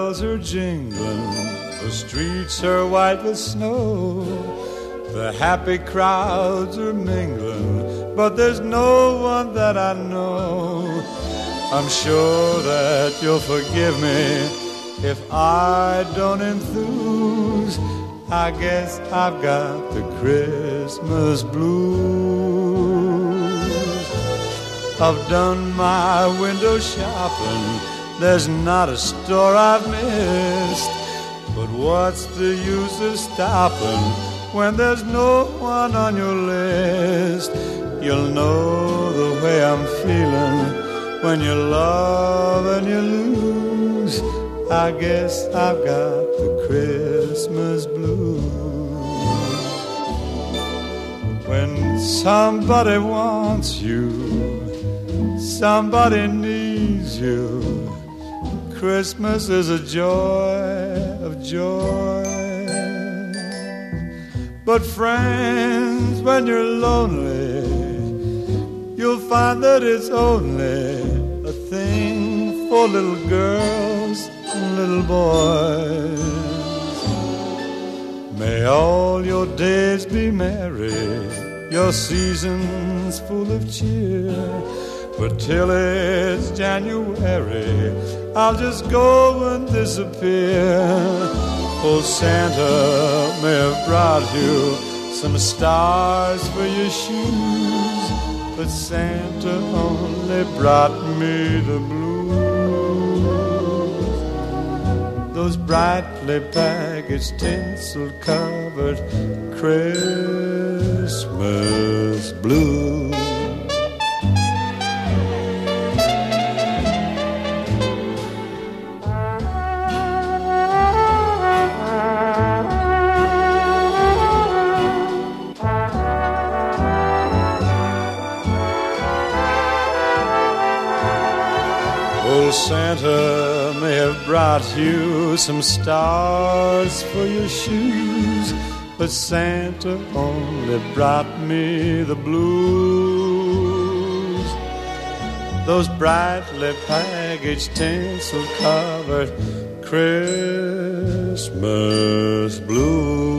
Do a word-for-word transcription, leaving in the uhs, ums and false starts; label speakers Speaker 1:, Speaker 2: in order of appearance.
Speaker 1: bells are jingling, the streets are white with snow. The happy crowds are mingling, but there's no one that I know. I'm sure that you'll forgive me if I don't enthuse. I guess I've got the Christmas blues. I've done my window shopping, there's not a store I've missed. But what's the use of stopping when there's no one on your list? You'll know the way I'm feeling when you love and you lose. I guess I've got the Christmas blues. When somebody wants you, somebody needs you, Christmas is a joy of joy. But friends, when you're lonely, you'll find that it's only a thing for little girls and little boys. May all your days be merry, your seasons full of cheer. But till it's January, I'll just go and disappear. Oh, Santa may have brought you some stars for your shoes, but Santa only brought me the blues. Those brightly packaged, tinsel-covered Christmas blues. Old Santa may have brought you some stars for your shoes, but Santa only brought me the blues. Those brightly packaged, tinsel-covered Christmas blues.